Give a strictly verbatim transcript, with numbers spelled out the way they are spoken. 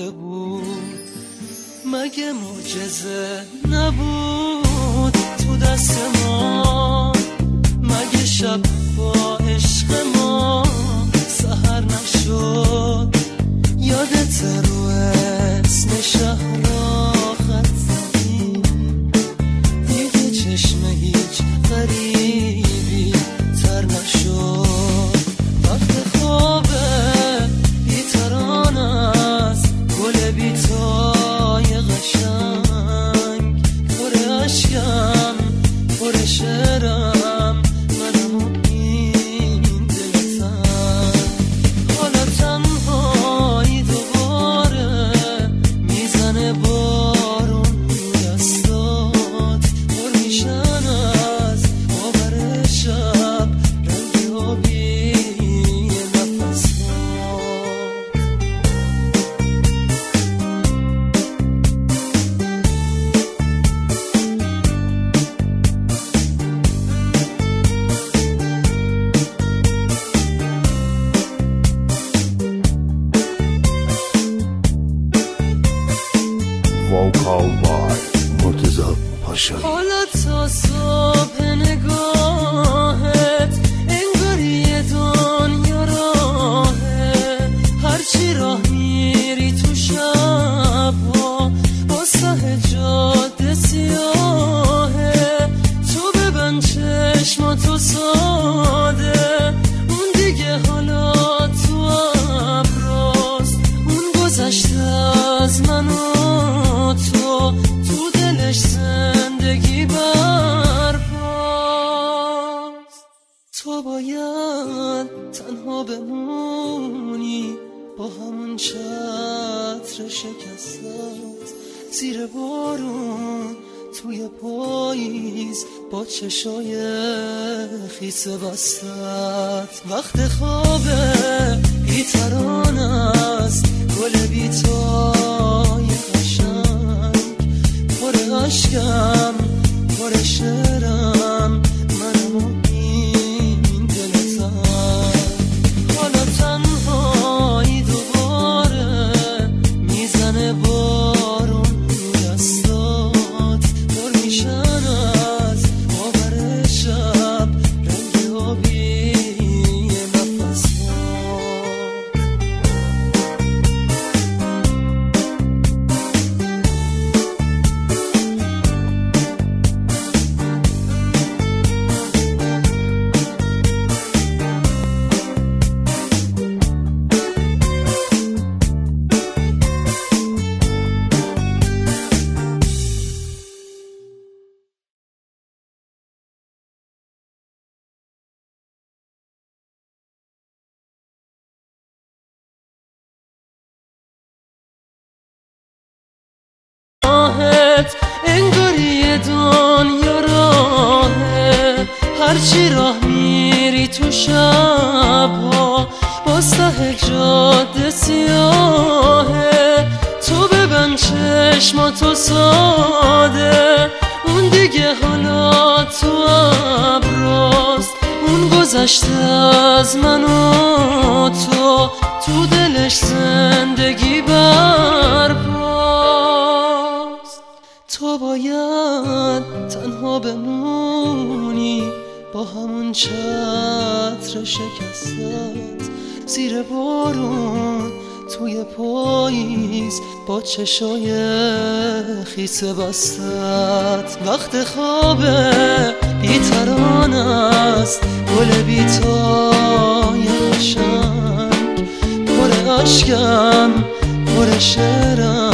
مونده بود. مگه معجزه نبود تو دست ما؟ مگه شب با عشق ما سحر نشد؟ یادت رو اسم شهر خط زدی؟ دیگه چشم هیچ غریبی تر نشد. وقت خوابه بیتران است گل بیتای قشنگ، پر عشقم پر شعرم منم و این دلتن. حالا تنهایی دوباره میزنه بارون دستات، پر میشن از باور شب رنگ آبی نفسات. Vocal by مرتضی پاشایی. حالا تا صبح نگاهت انگار یه دنیا راهه، هرچی راه میری تو شبها با سه جاده سیاهه. تو ببند چشماتو ساده، اون دیگه حالا تو ابراست. اون گذشته از من و تو، تو دلش زندگی برپاست. تو باید تنها بمونی با همون چتر شکستت، زیر بارون توی پاییز با چشای خیس بستت. وقت خوابه بیتران است گل بیتای قشنگ، پر عشقم پر شعرم منم و این دلتن. حالا تنهایی دوباره میزنه بارون دستات، پر میشن از باور شب رنگ آبی نفسات. انگار یه دنیا راهه، هرچی راه میری تو شبها با سه جاده سیاهه. تو ببند چشماتو ساده، اون دیگه حالا تو ابراست. اون گذشته از من و تو، تو دلش زندگی برپاست. تو باید تنها بمونی با همون چتر شکستت، زیر بارون توی پاییز با چشای خیس بستت. وقت خوابه بیتران است گل بیتای قشنگ، پر عشقم پر شعرم